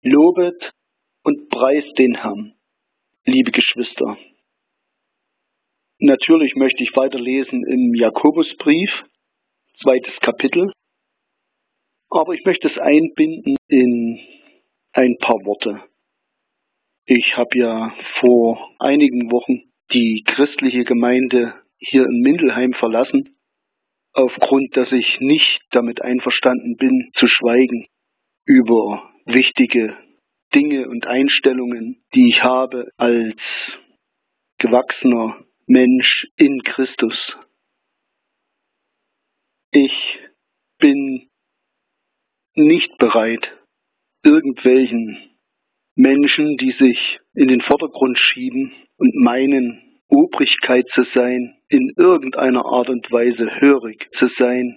Lobet und preist den Herrn, liebe Geschwister. Natürlich möchte ich weiterlesen im Jakobusbrief, 2. Kapitel, aber ich möchte es einbinden in ein paar Worte. Ich habe ja vor einigen Wochen die christliche Gemeinde hier in Mindelheim verlassen, aufgrund, dass ich nicht damit einverstanden bin, zu schweigen über wichtige Dinge und Einstellungen, die ich habe als gewachsener Mensch in Christus. Ich bin nicht bereit, irgendwelchen Menschen, die sich in den Vordergrund schieben und meinen, Obrigkeit zu sein, in irgendeiner Art und Weise hörig zu sein,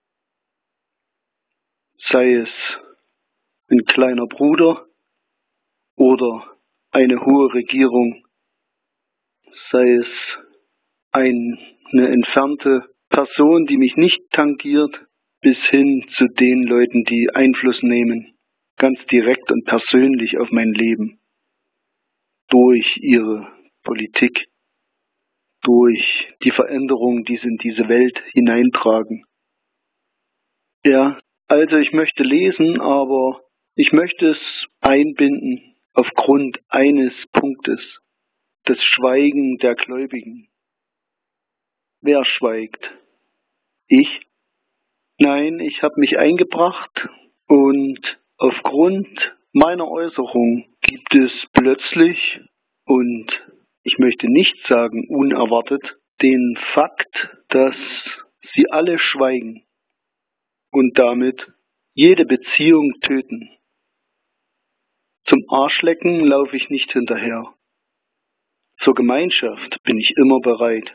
sei es ein kleiner Bruder oder eine hohe Regierung, sei es eine entfernte Person, die mich nicht tangiert, bis hin zu den Leuten, die Einfluss nehmen, ganz direkt und persönlich auf mein Leben, durch ihre Politik, durch die Veränderungen, die sie in diese Welt hineintragen. Ja, also ich möchte lesen, aber ich möchte es einbinden aufgrund eines Punktes, das Schweigen der Gläubigen. Wer schweigt? Ich? Nein, ich habe mich eingebracht und aufgrund meiner Äußerung gibt es plötzlich, und ich möchte nicht sagen unerwartet, den Fakt, dass sie alle schweigen und damit jede Beziehung töten. Zum Arschlecken laufe ich nicht hinterher. Zur Gemeinschaft bin ich immer bereit.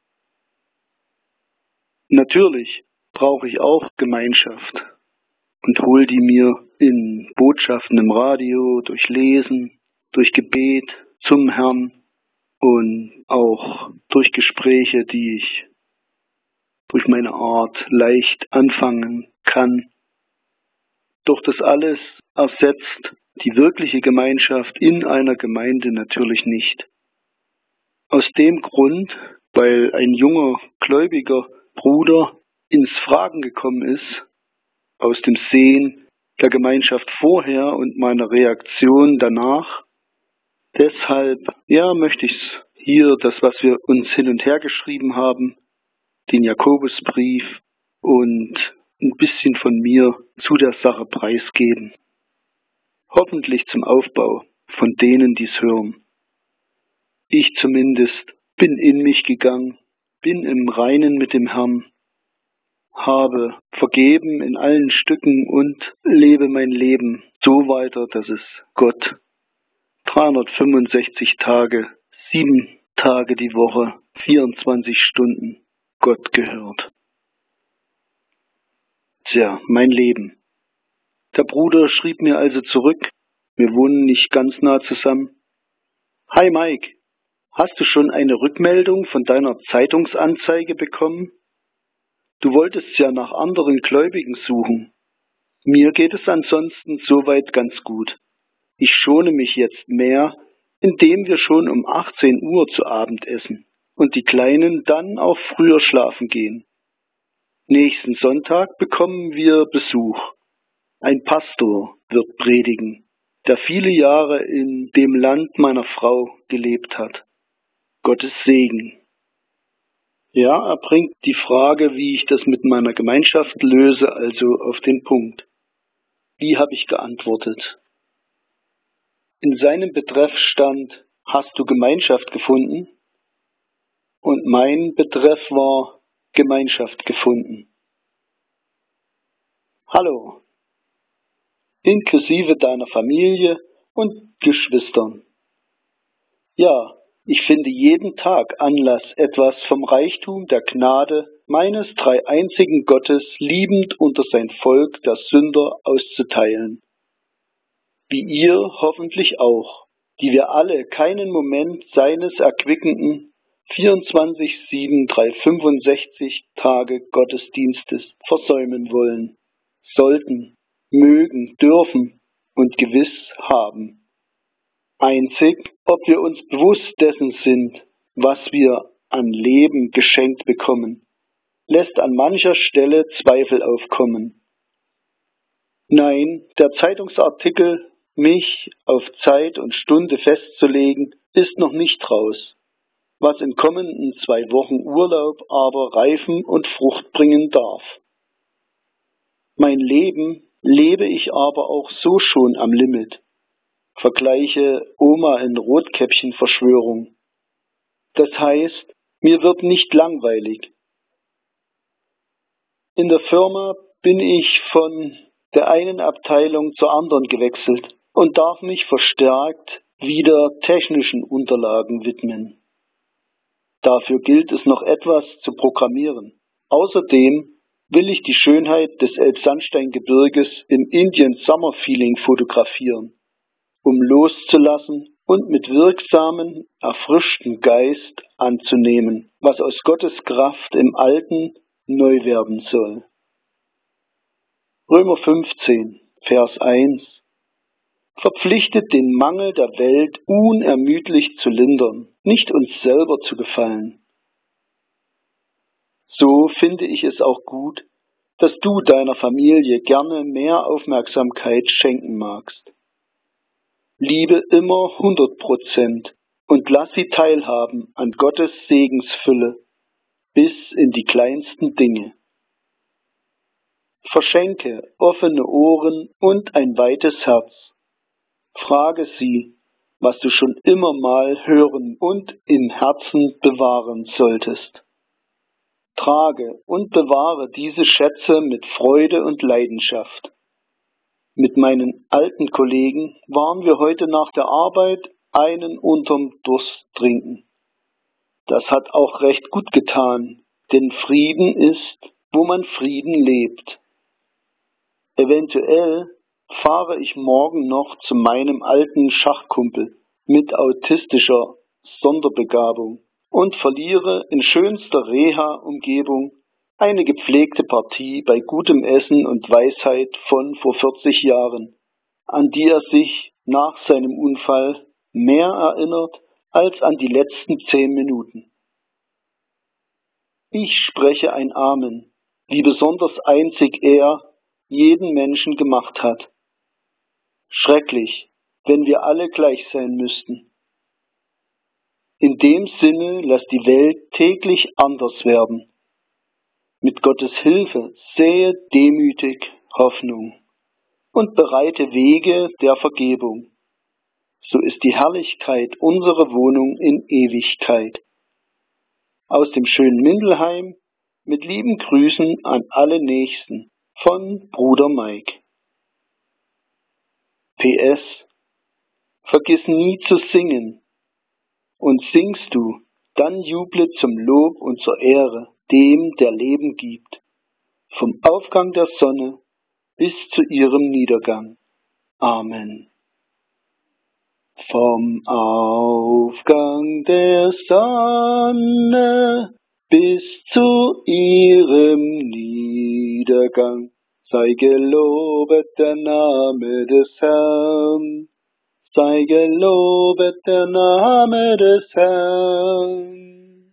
Natürlich brauche ich auch Gemeinschaft und hole die mir in Botschaften im Radio, durch Lesen, durch Gebet zum Herrn und auch durch Gespräche, die ich durch meine Art leicht anfangen kann. Doch das alles ersetzt die wirkliche Gemeinschaft in einer Gemeinde natürlich nicht. Aus dem Grund, weil ein junger, gläubiger Bruder ins Fragen gekommen ist, aus dem Sehen der Gemeinschaft vorher und meiner Reaktion danach. Deshalb, möchte ich hier das, was wir uns hin und her geschrieben haben, den Jakobusbrief und ein bisschen von mir zu der Sache preisgeben. Hoffentlich zum Aufbau von denen, die es hören. Ich zumindest bin in mich gegangen, bin im Reinen mit dem Herrn, habe vergeben in allen Stücken und lebe mein Leben so weiter, dass es Gott 365 Tage, 7 Tage die Woche, 24 Stunden Gott gehört. Tja, mein Leben. Der Bruder schrieb mir also zurück, wir wohnen nicht ganz nah zusammen. Hi Mike, hast du schon eine Rückmeldung von deiner Zeitungsanzeige bekommen? Du wolltest ja nach anderen Gläubigen suchen. Mir geht es ansonsten soweit ganz gut. Ich schone mich jetzt mehr, indem wir schon um 18 Uhr zu Abend essen und die Kleinen dann auch früher schlafen gehen. Nächsten Sonntag bekommen wir Besuch. Ein Pastor wird predigen, der viele Jahre in dem Land meiner Frau gelebt hat. Gottes Segen. Ja, er bringt die Frage, wie ich das mit meiner Gemeinschaft löse, also auf den Punkt. Wie habe ich geantwortet? In seinem Betreff stand, hast du Gemeinschaft gefunden? Und mein Betreff war Gemeinschaft gefunden. Hallo, inklusive deiner Familie und Geschwistern. Ja, ich finde jeden Tag Anlass, etwas vom Reichtum der Gnade meines dreieinzigen Gottes liebend unter sein Volk der Sünder auszuteilen. Wie ihr hoffentlich auch, die wir alle keinen Moment seines erquickenden 24/7, 365 Tage Gottesdienstes versäumen wollen, sollten, mögen, dürfen und gewiss haben. Einzig, ob wir uns bewusst dessen sind, was wir an Leben geschenkt bekommen, lässt an mancher Stelle Zweifel aufkommen. Nein, der Zeitungsartikel, mich auf Zeit und Stunde festzulegen, ist noch nicht raus, was in kommenden 2 Wochen Urlaub aber reifen und Frucht bringen darf. Mein Leben lebe ich aber auch so schon am Limit. Vergleiche Oma in Rotkäppchen-Verschwörung. Das heißt, mir wird nicht langweilig. In der Firma bin ich von der einen Abteilung zur anderen gewechselt und darf mich verstärkt wieder technischen Unterlagen widmen. Dafür gilt es noch etwas zu programmieren. Außerdem will ich die Schönheit des Elbsandsteingebirges im Indian Summer Feeling fotografieren, um loszulassen und mit wirksamen, erfrischten Geist anzunehmen, was aus Gottes Kraft im Alten neu werden soll. Römer 15, Vers 1. Verpflichtet den Mangel der Welt unermüdlich zu lindern, nicht uns selber zu gefallen. So finde ich es auch gut, dass du deiner Familie gerne mehr Aufmerksamkeit schenken magst. Liebe immer 100% und lass sie teilhaben an Gottes Segensfülle bis in die kleinsten Dinge. Verschenke offene Ohren und ein weites Herz. Frage sie, was du schon immer mal hören und im Herzen bewahren solltest. Trage und bewahre diese Schätze mit Freude und Leidenschaft. Mit meinen alten Kollegen waren wir heute nach der Arbeit einen unterm Durst trinken. Das hat auch recht gut getan, denn Frieden ist, wo man Frieden lebt. Eventuell fahre ich morgen noch zu meinem alten Schachkumpel mit autistischer Sonderbegabung und verliere in schönster Reha-Umgebung eine gepflegte Partie bei gutem Essen und Weisheit von vor 40 Jahren, an die er sich nach seinem Unfall mehr erinnert als an die letzten 10 Minuten. Ich spreche ein Amen, wie besonders einzig er jeden Menschen gemacht hat. Schrecklich, wenn wir alle gleich sein müssten. In dem Sinne lass die Welt täglich anders werden. Mit Gottes Hilfe sähe demütig Hoffnung und bereite Wege der Vergebung. So ist die Herrlichkeit unsere Wohnung in Ewigkeit. Aus dem schönen Mindelheim mit lieben Grüßen an alle Nächsten von Bruder Mike. PS. Vergiss nie zu singen. Und singst du, dann juble zum Lob und zur Ehre dem, der Leben gibt, vom Aufgang der Sonne bis zu ihrem Niedergang. Amen. Vom Aufgang der Sonne bis zu ihrem Niedergang sei gelobet der Name des Herrn. Sei gelobet der Name des Herrn.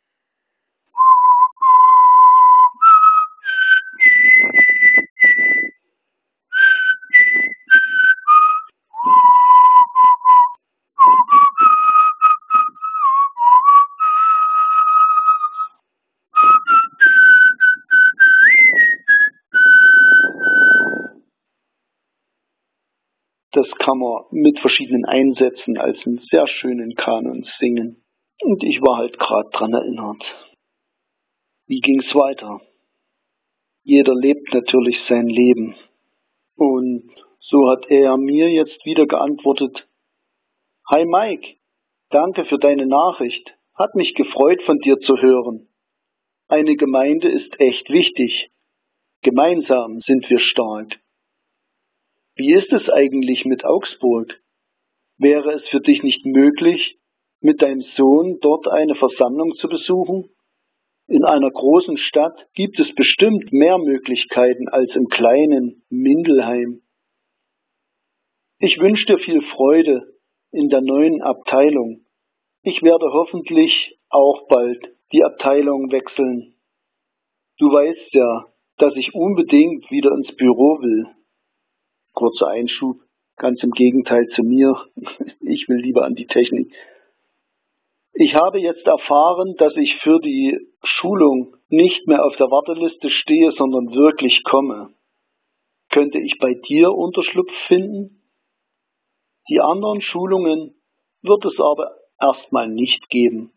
Das kann man mit verschiedenen Einsätzen als einen sehr schönen Kanon singen. Und ich war halt gerade dran erinnert. Wie ging's weiter? Jeder lebt natürlich sein Leben. Und so hat er mir jetzt wieder geantwortet: Hi Mike, danke für deine Nachricht. Hat mich gefreut, von dir zu hören. Eine Gemeinde ist echt wichtig. Gemeinsam sind wir stark. Wie ist es eigentlich mit Augsburg? Wäre es für dich nicht möglich, mit deinem Sohn dort eine Versammlung zu besuchen? In einer großen Stadt gibt es bestimmt mehr Möglichkeiten als im kleinen Mindelheim. Ich wünsche dir viel Freude in der neuen Abteilung. Ich werde hoffentlich auch bald die Abteilung wechseln. Du weißt ja, dass ich unbedingt wieder ins Büro will. Kurzer Einschub, ganz im Gegenteil zu mir. Ich will lieber an die Technik. Ich habe jetzt erfahren, dass ich für die Schulung nicht mehr auf der Warteliste stehe, sondern wirklich komme. Könnte ich bei dir Unterschlupf finden? Die anderen Schulungen wird es aber erstmal nicht geben.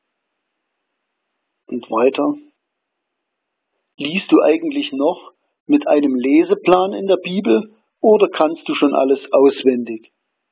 Und weiter. Liest du eigentlich noch mit einem Leseplan in der Bibel oder kannst du schon alles auswendig?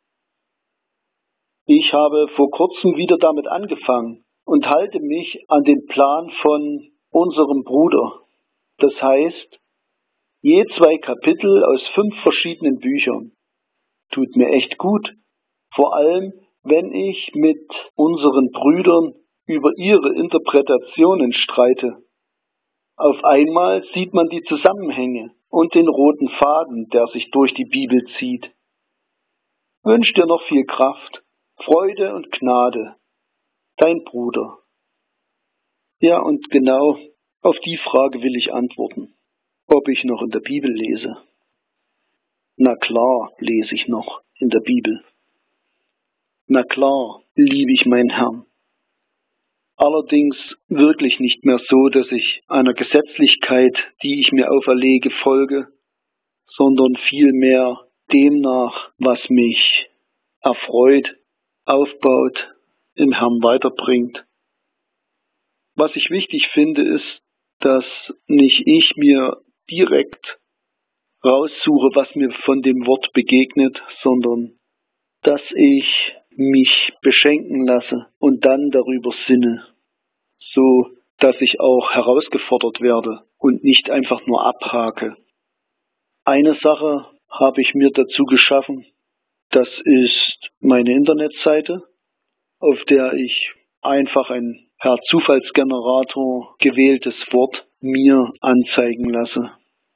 Ich habe vor kurzem wieder damit angefangen und halte mich an den Plan von unserem Bruder. Das heißt, je 2 Kapitel aus 5 verschiedenen Büchern. Tut mir echt gut. Vor allem, wenn ich mit unseren Brüdern über ihre Interpretationen streite. Auf einmal sieht man die Zusammenhänge und den roten Faden, der sich durch die Bibel zieht. Wünsch dir noch viel Kraft, Freude und Gnade. Dein Bruder. Ja, und genau auf die Frage will ich antworten. Ob ich noch in der Bibel lese? Na klar, lese ich noch in der Bibel. Na klar, liebe ich meinen Herrn. Allerdings wirklich nicht mehr so, dass ich einer Gesetzlichkeit, die ich mir auferlege, folge, sondern vielmehr dem nach, was mich erfreut, aufbaut, im Herrn weiterbringt. Was ich wichtig finde, ist, dass nicht ich mir direkt raussuche, was mir von dem Wort begegnet, sondern dass ich mich beschenken lasse und dann darüber sinne, so dass ich auch herausgefordert werde und nicht einfach nur abhake. Eine Sache habe ich mir dazu geschaffen, das ist meine Internetseite, auf der ich einfach ein per Zufallsgenerator gewähltes Wort mir anzeigen lasse.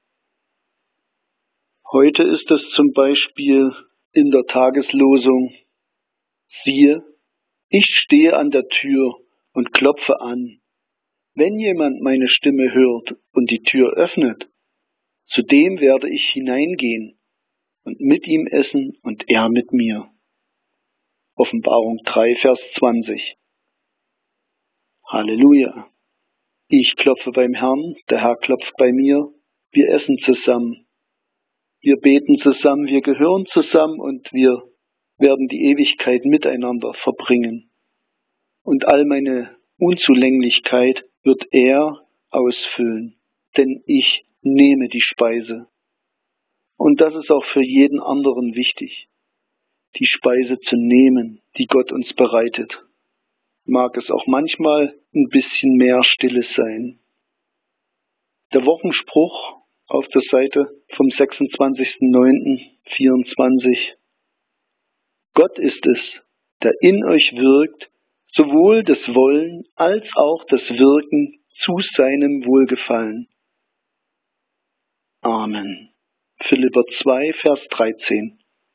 Heute ist es zum Beispiel in der Tageslosung: Siehe, ich stehe an der Tür und klopfe an. Wenn jemand meine Stimme hört und die Tür öffnet, zu dem werde ich hineingehen und mit ihm essen und er mit mir. Offenbarung 3, Vers 20. Halleluja. Ich klopfe beim Herrn, der Herr klopft bei mir, wir essen zusammen. Wir beten zusammen, wir gehören zusammen und wir werden die Ewigkeit miteinander verbringen. Und all meine Unzulänglichkeit wird er ausfüllen, denn ich nehme die Speise. Und das ist auch für jeden anderen wichtig, die Speise zu nehmen, die Gott uns bereitet. Mag es auch manchmal ein bisschen mehr Stille sein. Der Wochenspruch auf der Seite vom 26.09.24. Gott ist es, der in euch wirkt, sowohl das Wollen als auch das Wirken zu seinem Wohlgefallen. Amen. Philipper 2, Vers 13.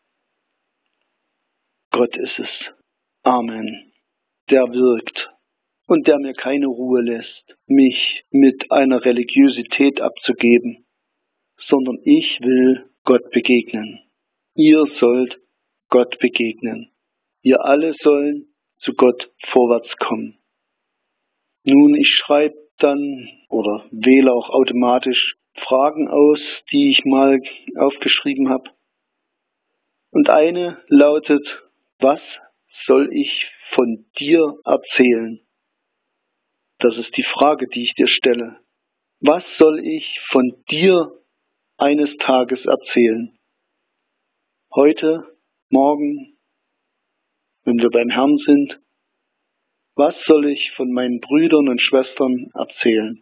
Gott ist es. Amen. Der wirkt und der mir keine Ruhe lässt, mich mit einer Religiosität abzugeben, sondern ich will Gott begegnen. Ihr sollt Gott begegnen. Wir alle sollen zu Gott vorwärts kommen. Nun, ich schreibe dann oder wähle auch automatisch Fragen aus, die ich mal aufgeschrieben habe. Und eine lautet: Was soll ich von dir erzählen? Das ist die Frage, die ich dir stelle. Was soll ich von dir eines Tages erzählen? Heute, morgen, wenn wir beim Herrn sind, was soll ich von meinen Brüdern und Schwestern erzählen?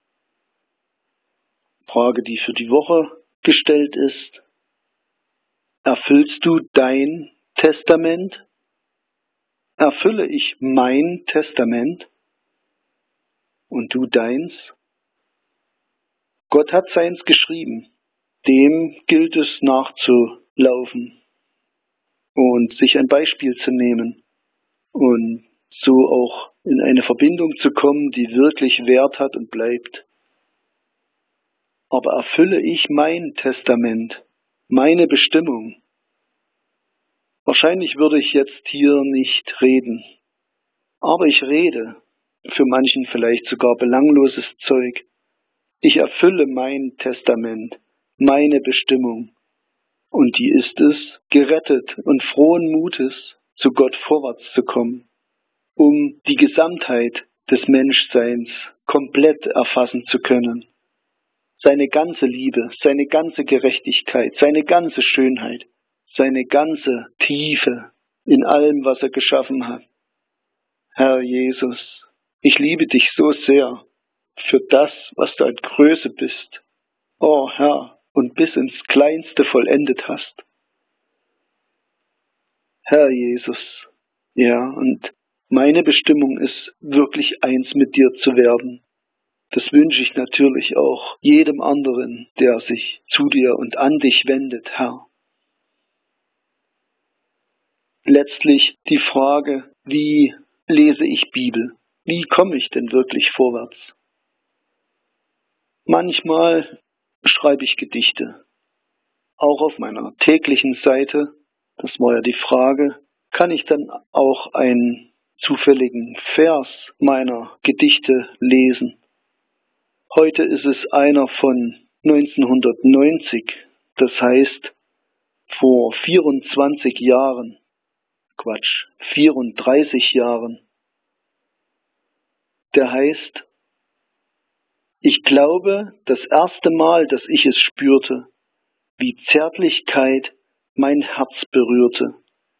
Frage, die für die Woche gestellt ist: Erfüllst du dein Testament? Erfülle ich mein Testament und du deins? Gott hat seins geschrieben, dem gilt es nachzulaufen. und sich ein Beispiel zu nehmen und so auch in eine Verbindung zu kommen, die wirklich Wert hat und bleibt. Aber erfülle ich mein Testament, meine Bestimmung? Wahrscheinlich würde ich jetzt hier nicht reden, aber ich rede, für manchen vielleicht sogar belangloses Zeug. Ich erfülle mein Testament, meine Bestimmung. Und die ist es, gerettet und frohen Mutes zu Gott vorwärts zu kommen, um die Gesamtheit des Menschseins komplett erfassen zu können. Seine ganze Liebe, seine ganze Gerechtigkeit, seine ganze Schönheit, seine ganze Tiefe in allem, was er geschaffen hat. Herr Jesus, ich liebe dich so sehr für das, was du an Größe bist. Oh Herr, und bis ins Kleinste vollendet hast. Herr Jesus, ja, und meine Bestimmung ist, wirklich eins mit dir zu werden. Das wünsche ich natürlich auch jedem anderen, der sich zu dir und an dich wendet, Herr. Letztlich die Frage, wie lese ich Bibel? Wie komme ich denn wirklich vorwärts? Manchmal schreibe ich Gedichte. Auch auf meiner täglichen Seite, das war ja die Frage, kann ich dann auch einen zufälligen Vers meiner Gedichte lesen. Heute ist es einer von 1990, das heißt vor 34 Jahren. Der heißt: Ich glaube, das erste Mal, dass ich es spürte, wie Zärtlichkeit mein Herz berührte.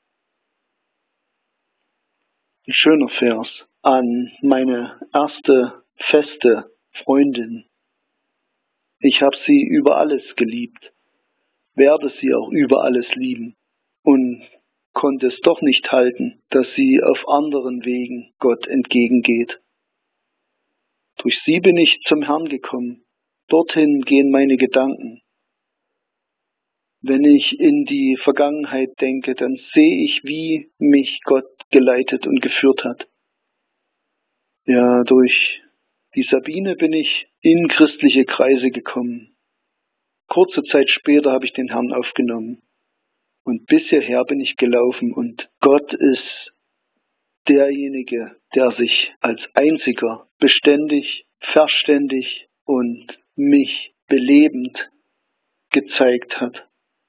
Ein schöner Vers an meine erste feste Freundin. Ich habe sie über alles geliebt, werde sie auch über alles lieben und konnte es doch nicht halten, dass sie auf anderen Wegen Gott entgegengeht. Durch sie bin ich zum Herrn gekommen. Dorthin gehen meine Gedanken. Wenn ich in die Vergangenheit denke, dann sehe ich, wie mich Gott geleitet und geführt hat. Ja, durch die Sabine bin ich in christliche Kreise gekommen. Kurze Zeit später habe ich den Herrn aufgenommen. Und bis hierher bin ich gelaufen und Gott ist derjenige, der sich als einziger beständig, verständig und mich belebend gezeigt hat.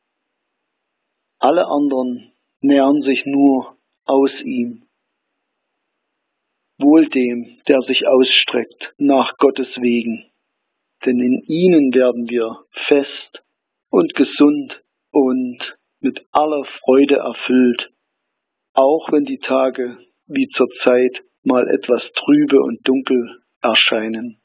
Alle anderen nähern sich nur aus ihm. Wohl dem, der sich ausstreckt nach Gottes Wegen. Denn in ihnen werden wir fest und gesund und mit aller Freude erfüllt, auch wenn die Tage wie zur Zeit mal etwas trübe und dunkel erscheinen.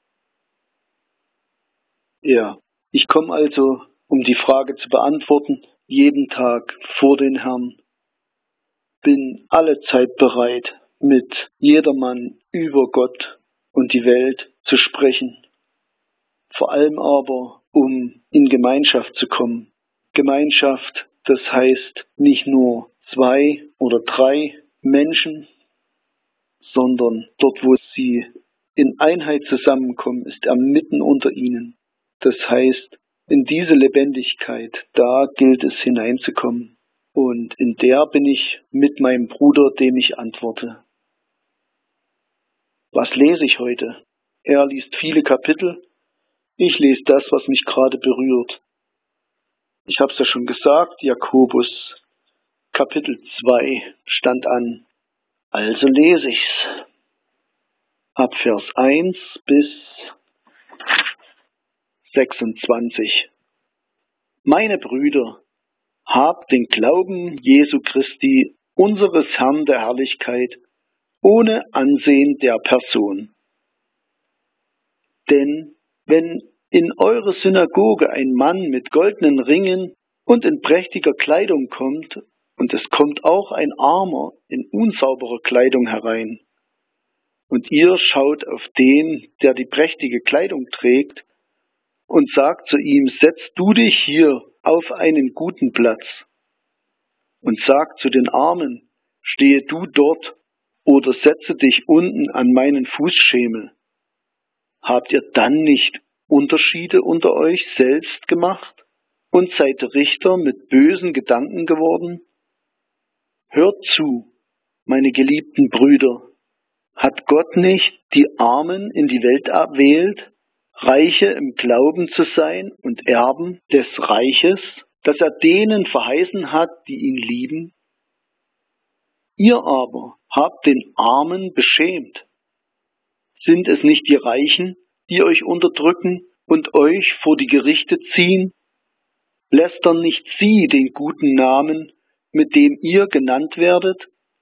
Ja, ich komme also, um die Frage zu beantworten, jeden Tag vor den Herrn, bin allezeit bereit, mit jedermann über Gott und die Welt zu sprechen, vor allem aber, um in Gemeinschaft zu kommen. Gemeinschaft, das heißt nicht nur 2 oder 3 Menschen, sondern dort, wo sie in Einheit zusammenkommen, ist er mitten unter ihnen. Das heißt, in diese Lebendigkeit, da gilt es hineinzukommen. Und in der bin ich mit meinem Bruder, dem ich antworte. Was lese ich heute? Er liest viele Kapitel. Ich lese das, was mich gerade berührt. Ich habe es ja schon gesagt, Jakobus Kapitel 2 stand an. Also lese ich's. Ab Vers 1 bis 26. Meine Brüder, habt den Glauben Jesu Christi, unseres Herrn der Herrlichkeit, ohne Ansehen der Person. Denn wenn in eure Synagoge ein Mann mit goldenen Ringen und in prächtiger Kleidung kommt, und es kommt auch ein Armer in unsauberer Kleidung herein, und ihr schaut auf den, der die prächtige Kleidung trägt, und sagt zu ihm, setz du dich hier auf einen guten Platz. und sagt zu den Armen, stehe du dort oder setze dich unten an meinen Fußschemel, habt ihr dann nicht Unterschiede unter euch selbst gemacht und seid Richter mit bösen Gedanken geworden? Hört zu, meine geliebten Brüder, hat Gott nicht die Armen in die Welt erwählt, Reiche im Glauben zu sein und Erben des Reiches, das er denen verheißen hat, die ihn lieben? Ihr aber habt den Armen beschämt. Sind es nicht die Reichen, die euch unterdrücken und euch vor die Gerichte ziehen? Lästern nicht sie den guten Namen, mit dem ihr genannt werdet?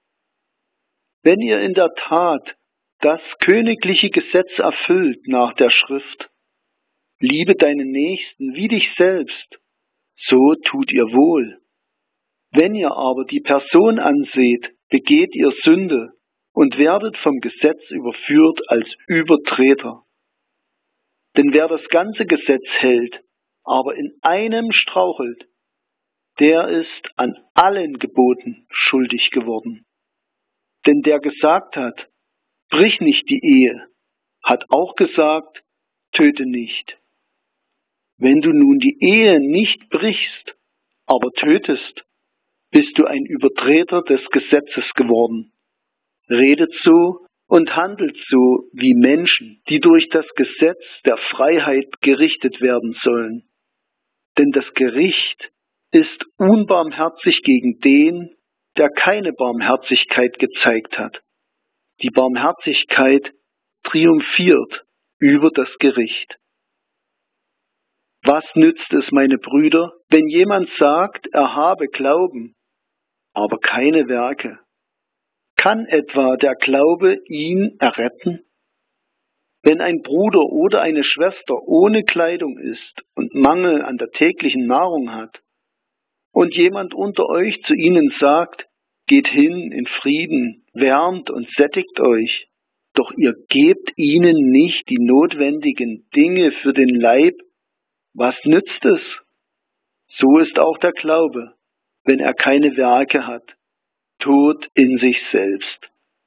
Wenn ihr in der Tat das königliche Gesetz erfüllt nach der Schrift, liebe deinen Nächsten wie dich selbst, so tut ihr wohl. Wenn ihr aber die Person anseht, begeht ihr Sünde und werdet vom Gesetz überführt als Übertreter. Denn wer das ganze Gesetz hält, aber in einem strauchelt, der ist an allen Geboten schuldig geworden. Denn der gesagt hat, brich nicht die Ehe, hat auch gesagt, töte nicht. Wenn du nun die Ehe nicht brichst, aber tötest, bist du ein Übertreter des Gesetzes geworden. Redet so und handelt so wie Menschen, die durch das Gesetz der Freiheit gerichtet werden sollen. Denn das Gericht ist unbarmherzig gegen den, der keine Barmherzigkeit gezeigt hat. Die Barmherzigkeit triumphiert über das Gericht. Was nützt es, meine Brüder, wenn jemand sagt, er habe Glauben, aber keine Werke? Kann etwa der Glaube ihn erretten? Wenn ein Bruder oder eine Schwester ohne Kleidung ist und Mangel an der täglichen Nahrung hat, und jemand unter euch zu ihnen sagt, geht hin in Frieden, wärmt und sättigt euch, doch ihr gebt ihnen nicht die notwendigen Dinge für den Leib, was nützt es? So ist auch der Glaube, wenn er keine Werke hat, tot in sich selbst.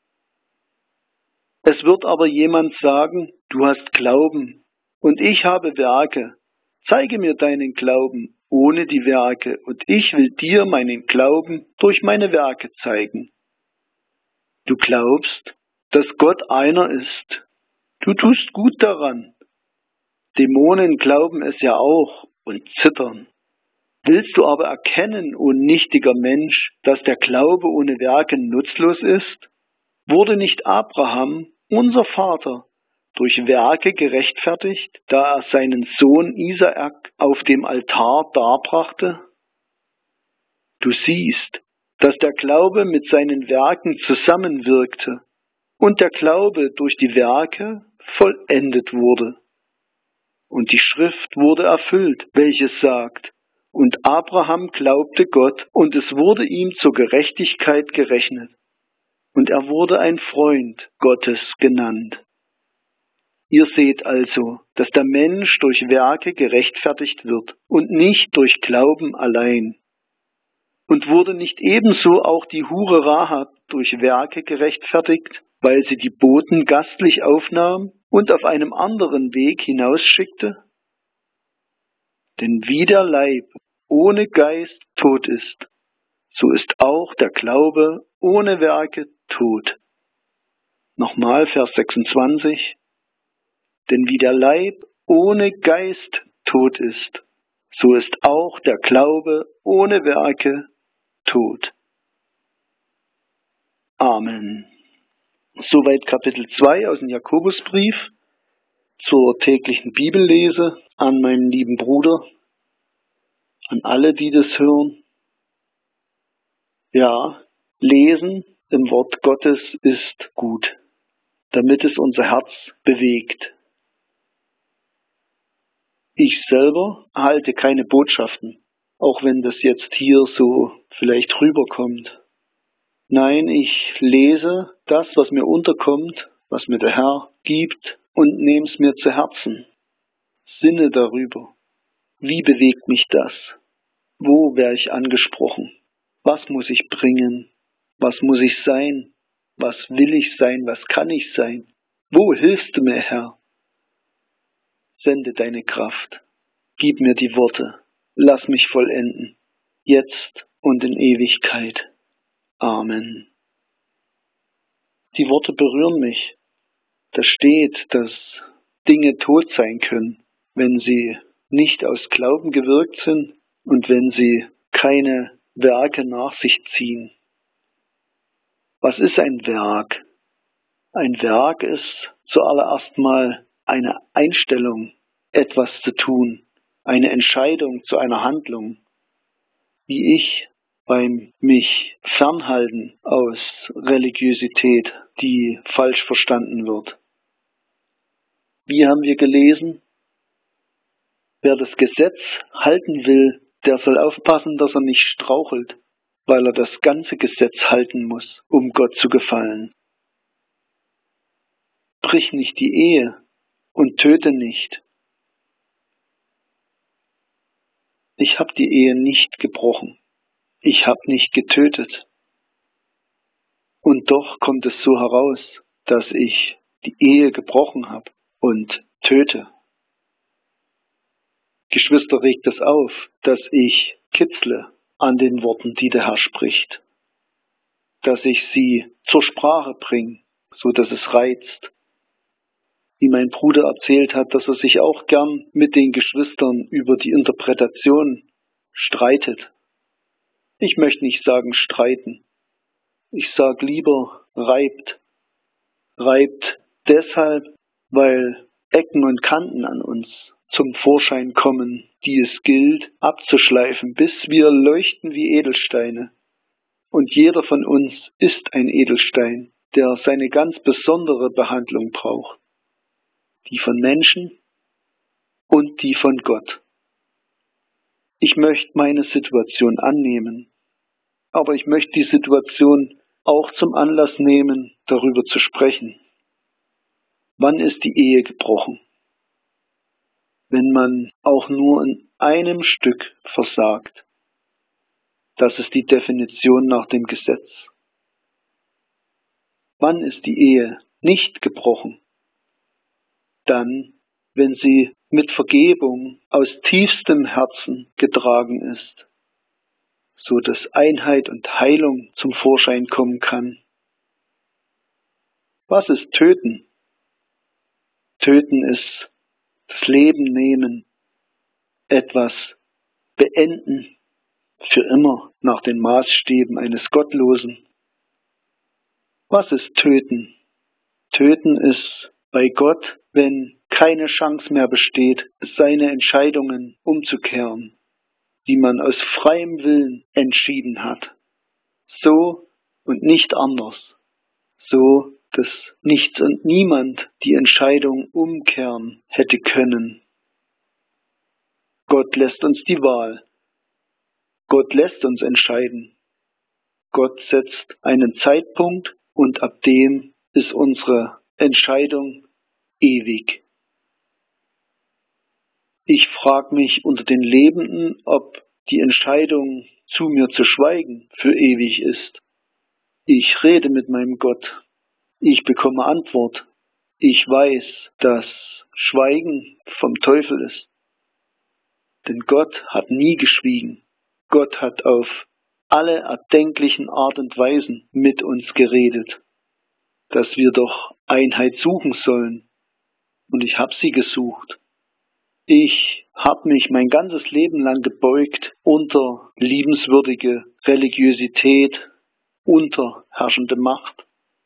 Es wird aber jemand sagen, du hast Glauben und ich habe Werke. Zeige mir deinen Glauben ohne die Werke und ich will dir meinen Glauben durch meine Werke zeigen. Du glaubst, dass Gott einer ist. Du tust gut daran. Dämonen glauben es ja auch und zittern. Willst du aber erkennen, o nichtiger Mensch, dass der Glaube ohne Werke nutzlos ist? Wurde nicht Abraham, unser Vater, durch Werke gerechtfertigt, da er seinen Sohn Isaak auf dem Altar darbrachte? Du siehst, dass der Glaube mit seinen Werken zusammenwirkte und der Glaube durch die Werke vollendet wurde. Und die Schrift wurde erfüllt, welches sagt, und Abraham glaubte Gott, und es wurde ihm zur Gerechtigkeit gerechnet. Und er wurde ein Freund Gottes genannt. Ihr seht also, dass der Mensch durch Werke gerechtfertigt wird und nicht durch Glauben allein. Und wurde nicht ebenso auch die Hure Rahab durch Werke gerechtfertigt, weil sie die Boten gastlich aufnahm und auf einem anderen Weg hinausschickte? Denn wie der Leib ohne Geist tot ist, so ist auch der Glaube ohne Werke tot. Nochmal Vers 26. Denn wie der Leib ohne Geist tot ist, so ist auch der Glaube ohne Werke tot. Amen. Soweit Kapitel 2 aus dem Jakobusbrief zur täglichen Bibellese an meinen lieben Bruder, an alle, die das hören. Ja, Lesen im Wort Gottes ist gut, damit es unser Herz bewegt. Ich selber erhalte keine Botschaften, auch wenn das jetzt hier so vielleicht rüberkommt. Nein, ich lese das, was mir unterkommt, was mir der Herr gibt und nehme es mir zu Herzen. Sinne darüber. Wie bewegt mich das? Wo wäre ich angesprochen? Was muss ich bringen? Was muss ich sein? Was will ich sein? Was kann ich sein? Wo hilfst du mir, Herr? Sende deine Kraft. Gib mir die Worte. Lass mich vollenden. Jetzt und in Ewigkeit. Amen. Die Worte berühren mich. Da steht, dass Dinge tot sein können, wenn sie nicht aus Glauben gewirkt sind und wenn sie keine Werke nach sich ziehen. Was ist ein Werk? Ein Werk ist zuallererst mal eine Einstellung, etwas zu tun, eine Entscheidung zu einer Handlung, wie ich beim mich fernhalten aus Religiosität, die falsch verstanden wird. Wie haben wir gelesen? Wer das Gesetz halten will, der soll aufpassen, dass er nicht strauchelt, weil er das ganze Gesetz halten muss, um Gott zu gefallen. Brich nicht die Ehe und töte nicht. Ich habe die Ehe nicht gebrochen. Ich habe nicht getötet. Und doch kommt es so heraus, dass ich die Ehe gebrochen habe und töte. Geschwister, regt es auf, dass ich kitzle an den Worten, die der Herr spricht, dass ich sie zur Sprache bringe, so dass es reizt. Wie mein Bruder erzählt hat, dass er sich auch gern mit den Geschwistern über die Interpretation streitet. Ich möchte nicht sagen streiten. Ich sage lieber reibt. Reibt deshalb, weil Ecken und Kanten an uns zum Vorschein kommen, die es gilt abzuschleifen, bis wir leuchten wie Edelsteine. Und jeder von uns ist ein Edelstein, der seine ganz besondere Behandlung braucht. Die von Menschen und die von Gott. Ich möchte meine Situation annehmen, aber ich möchte die Situation auch zum Anlass nehmen, darüber zu sprechen. Wann ist die Ehe gebrochen? Wenn man auch nur in einem Stück versagt. Das ist die Definition nach dem Gesetz. Wann ist die Ehe nicht gebrochen? Dann, wenn sie mit Vergebung aus tiefstem Herzen getragen ist, so dass Einheit und Heilung zum Vorschein kommen kann. Was ist Töten? Töten ist das Leben nehmen, etwas beenden, für immer nach den Maßstäben eines Gottlosen. Was ist Töten? Töten ist bei Gott, wenn keine Chance mehr besteht, seine Entscheidungen umzukehren, die man aus freiem Willen entschieden hat. So und nicht anders. So, dass nichts und niemand die Entscheidung umkehren hätte können. Gott lässt uns die Wahl. Gott lässt uns entscheiden. Gott setzt einen Zeitpunkt und ab dem ist unsere Entscheidung ewig. Ich frage mich unter den Lebenden, ob die Entscheidung, zu mir zu schweigen, für ewig ist. Ich rede mit meinem Gott. Ich bekomme Antwort. Ich weiß, dass Schweigen vom Teufel ist. Denn Gott hat nie geschwiegen. Gott hat auf alle erdenklichen Art und Weisen mit uns geredet, dass wir doch Einheit suchen sollen. Und ich habe sie gesucht. Ich habe mich mein ganzes Leben lang gebeugt unter liebenswürdige Religiosität, unter herrschende Macht.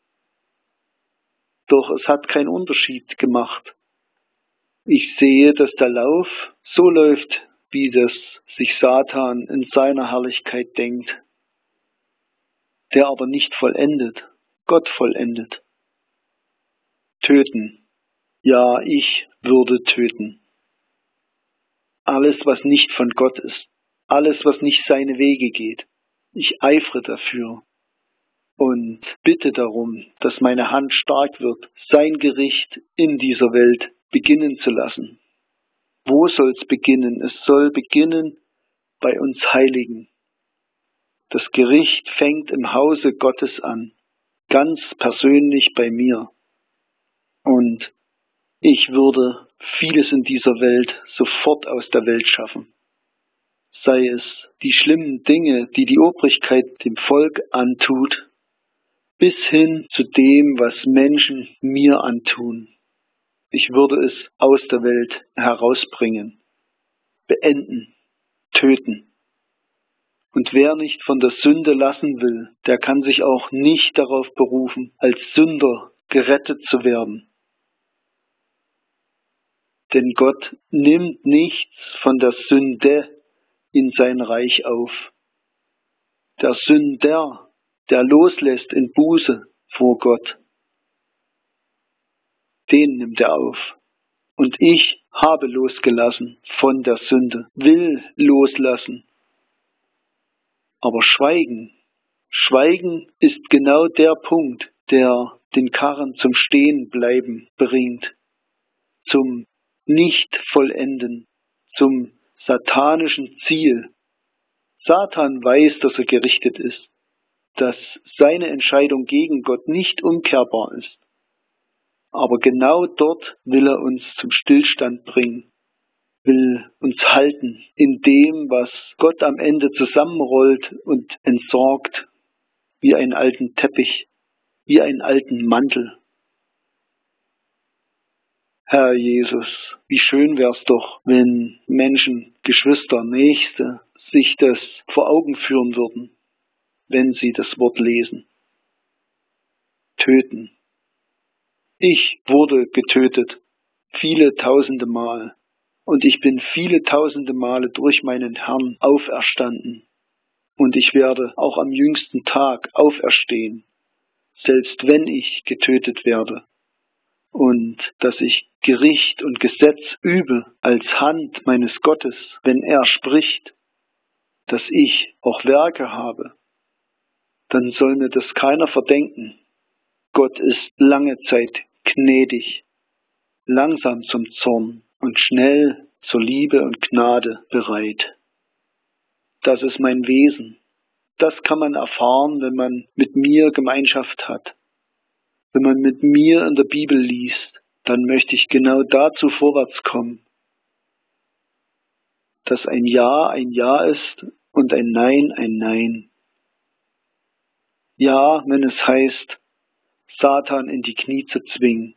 Doch es hat keinen Unterschied gemacht. Ich sehe, dass der Lauf so läuft, wie das sich Satan in seiner Herrlichkeit denkt, der aber nicht vollendet, Gott vollendet. Töten. Ja, ich würde töten. Alles, was nicht von Gott ist, alles, was nicht seine Wege geht. Ich eifere dafür und bitte darum, dass meine Hand stark wird, sein Gericht in dieser Welt beginnen zu lassen. Wo soll es beginnen? Es soll beginnen bei uns Heiligen. Das Gericht fängt im Hause Gottes an, ganz persönlich bei mir. Und ich würde vieles in dieser Welt sofort aus der Welt schaffen. Sei es die schlimmen Dinge, die die Obrigkeit dem Volk antut, bis hin zu dem, was Menschen mir antun. Ich würde es aus der Welt herausbringen, beenden, töten. Und wer nicht von der Sünde lassen will, der kann sich auch nicht darauf berufen, als Sünder gerettet zu werden. Denn Gott nimmt nichts von der Sünde in sein Reich auf. Der Sünder, der loslässt in Buße vor Gott, den nimmt er auf. Und ich habe losgelassen von der Sünde, will loslassen. Aber Schweigen ist genau der Punkt, der den Karren zum Stehenbleiben bringt, zum Nicht-Vollenden, zum satanischen Ziel. Satan weiß, dass er gerichtet ist, dass seine Entscheidung gegen Gott nicht umkehrbar ist. Aber genau dort will er uns zum Stillstand bringen, will uns halten in dem, was Gott am Ende zusammenrollt und entsorgt, wie einen alten Teppich, wie einen alten Mantel. Herr Jesus, wie schön wär's doch, wenn Menschen, Geschwister, Nächste sich das vor Augen führen würden, wenn sie das Wort lesen. Töten. Ich wurde getötet, viele tausende Mal. Und ich bin viele tausende Male durch meinen Herrn auferstanden. Und ich werde auch am jüngsten Tag auferstehen, selbst wenn ich getötet werde. Und dass ich Gericht und Gesetz übe als Hand meines Gottes, wenn er spricht, dass ich auch Werke habe, dann soll mir das keiner verdenken. Gott ist lange Zeit gnädig, langsam zum Zorn und schnell zur Liebe und Gnade bereit. Das ist mein Wesen. Das kann man erfahren, wenn man mit mir Gemeinschaft hat. Wenn man mit mir in der Bibel liest, dann möchte ich genau dazu vorwärts kommen, dass ein Ja ist und ein Nein ein Nein. Ja, wenn es heißt, Satan in die Knie zu zwingen.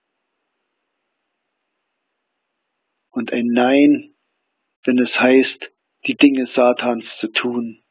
Und ein Nein, wenn es heißt, die Dinge Satans zu tun.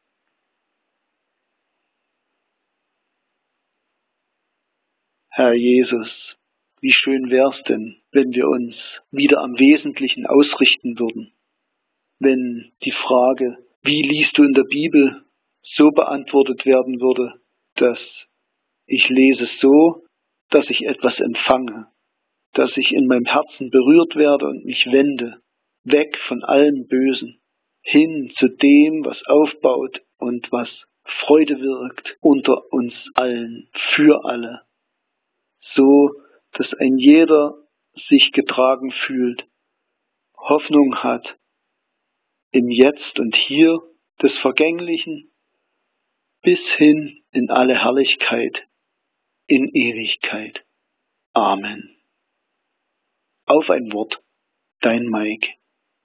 Herr Jesus, wie schön wär's denn, wenn wir uns wieder am Wesentlichen ausrichten würden. Wenn die Frage, wie liest du in der Bibel, so beantwortet werden würde, dass ich lese so, dass ich etwas empfange, dass ich in meinem Herzen berührt werde und mich wende, weg von allem Bösen, hin zu dem, was aufbaut und was Freude wirkt unter uns allen, für alle, so dass ein jeder sich getragen fühlt, Hoffnung hat im Jetzt und Hier des Vergänglichen bis hin in alle Herrlichkeit, in Ewigkeit. Amen. Auf ein Wort, dein Mike.